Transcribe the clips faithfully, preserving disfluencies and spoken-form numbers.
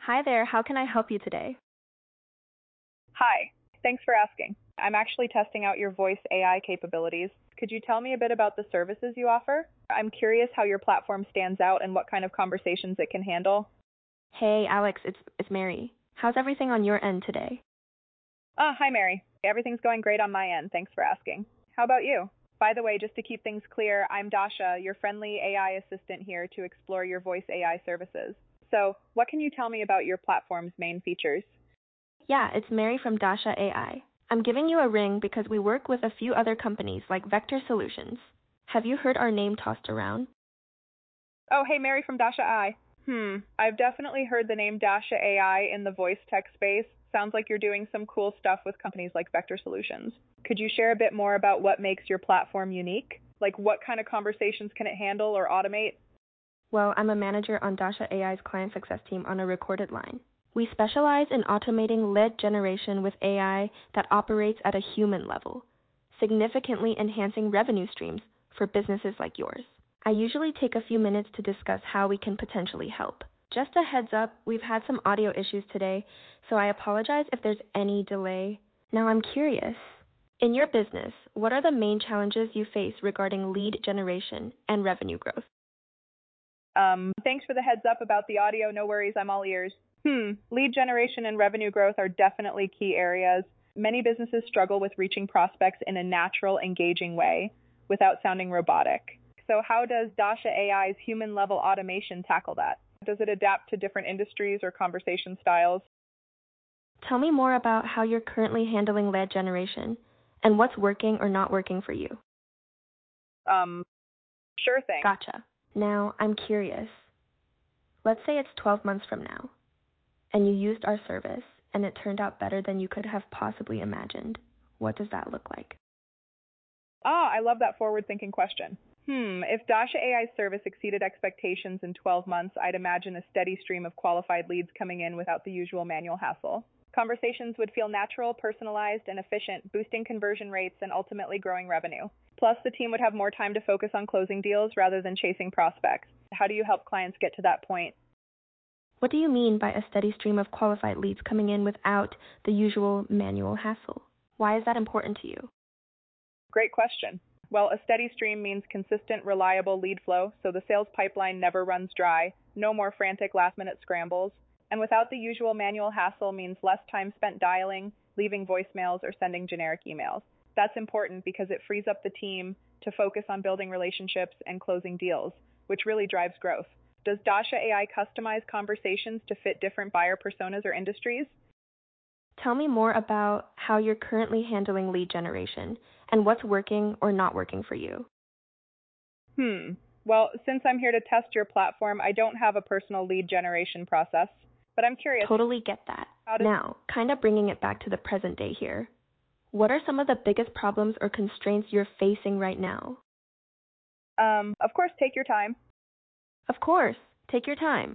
Hi there, how can I help you today? Hi. Thanks for asking. I'm actually testing out your voice A I capabilities. Could you tell me a bit about the services you offer? I'm curious how your platform stands out and what kind of conversations it can handle. Hey, Alex, it's it's Mary. How's everything on your end today? Ah, hi, Mary. Everything's going great on my end. Thanks for asking. How about you? By the way, just to keep things clear, I'm Dasha, your friendly A I assistant here to explore your voice A I services. So, what can you tell me about your platform's main features? Yeah, it's Mary from Dasha A I. I'm giving you a ring because we work with a few other companies like Vector Solutions. Have you heard our name tossed around? Oh, hey, Mary from Dasha A I. Hmm, I've definitely heard the name Dasha A I in the voice tech space. Sounds like you're doing some cool stuff with companies like Vector Solutions. Could you share a bit more about what makes your platform unique? Like what kind of conversations can it handle or automate? Well, I'm a manager on Dasha A I's client success team on a recorded line. We specialize in automating lead generation with A I that operates at a human level, significantly enhancing revenue streams for businesses like yours. I usually take a few minutes to discuss how we can potentially help. Just a heads up, we've had some audio issues today, so I apologize if there's any delay. Now I'm curious. In your business, what are the main challenges you face regarding lead generation and revenue growth? Um, thanks for the heads up about the audio. No worries, I'm all ears. Hmm, lead generation and revenue growth are definitely key areas. Many businesses struggle with reaching prospects in a natural, engaging way without sounding robotic. So how does Dasha A I's human-level automation tackle that? Does it adapt to different industries or conversation styles? Tell me more about how you're currently handling lead generation and what's working or not working for you. Um, sure thing. Gotcha. Now, I'm curious. Let's say it's twelve months from now, and you used our service, and it turned out better than you could have possibly imagined. What does that look like? Ah, I love that forward-thinking question. Hmm, if Dasha A I's service exceeded expectations in twelve months, I'd imagine a steady stream of qualified leads coming in without the usual manual hassle. Conversations would feel natural, personalized, and efficient, boosting conversion rates and ultimately growing revenue. Plus, the team would have more time to focus on closing deals rather than chasing prospects. How do you help clients get to that point? What do you mean by a steady stream of qualified leads coming in without the usual manual hassle? Why is that important to you? Great question. Well, a steady stream means consistent, reliable lead flow, so the sales pipeline never runs dry, no more frantic last-minute scrambles. And without the usual manual hassle means less time spent dialing, leaving voicemails, or sending generic emails. That's important because it frees up the team to focus on building relationships and closing deals, which really drives growth. Does Dasha A I customize conversations to fit different buyer personas or industries? Tell me more about how you're currently handling lead generation and what's working or not working for you. Hmm. Well, since I'm here to test your platform, I don't have a personal lead generation process, but I'm curious. Totally get that. How does Now, kind of bringing it back to the present day here. What are some of the biggest problems or constraints you're facing right now? um, of course, take your time. Of course, take your time.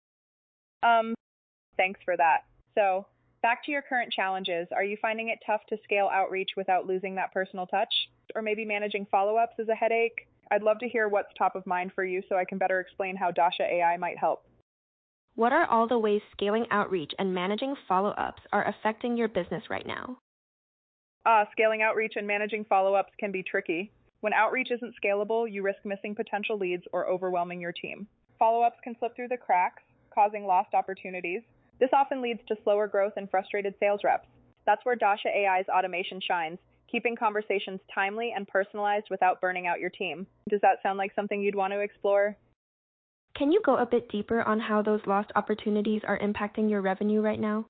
Um, thanks for that. So, back to your current challenges. Are you finding it tough to scale outreach without losing that personal touch? Or maybe managing follow-ups is a headache? I'd love to hear what's top of mind for you so I can better explain how Dasha A I might help. What are all the ways scaling outreach and managing follow-ups are affecting your business right now? Ah, scaling outreach and managing follow-ups can be tricky. When outreach isn't scalable, you risk missing potential leads or overwhelming your team. Follow-ups can slip through the cracks, causing lost opportunities. This often leads to slower growth and frustrated sales reps. That's where Dasha A I's automation shines, keeping conversations timely and personalized without burning out your team. Does that sound like something you'd want to explore? Can you go a bit deeper on how those lost opportunities are impacting your revenue right now?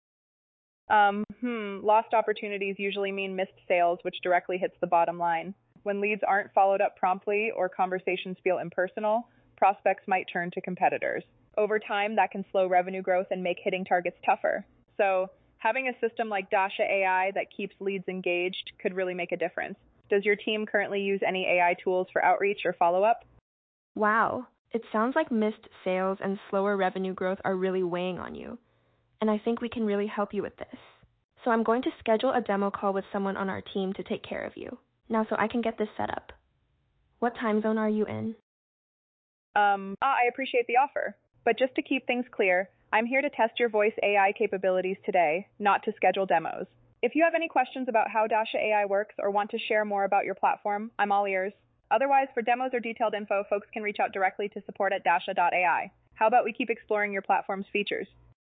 Um, hmm, lost opportunities usually mean missed sales, which directly hits the bottom line. When leads aren't followed up promptly or conversations feel impersonal, prospects might turn to competitors. Over time, that can slow revenue growth and make hitting targets tougher. So, having a system like Dasha A I that keeps leads engaged could really make a difference. Does your team currently use any A I tools for outreach or follow-up? Wow, it sounds like missed sales and slower revenue growth are really weighing on you, and I think we can really help you with this. So I'm going to schedule a demo call with someone on our team to take care of you. Now so I can get this set up. What time zone are you in? Um, ah, I appreciate the offer. But just to keep things clear, I'm here to test your voice A I capabilities today, not to schedule demos. If you have any questions about how Dasha A I works or want to share more about your platform, I'm all ears. Otherwise, for demos or detailed info, folks can reach out directly to support at dasha dot A I. How about we keep exploring your platform's features?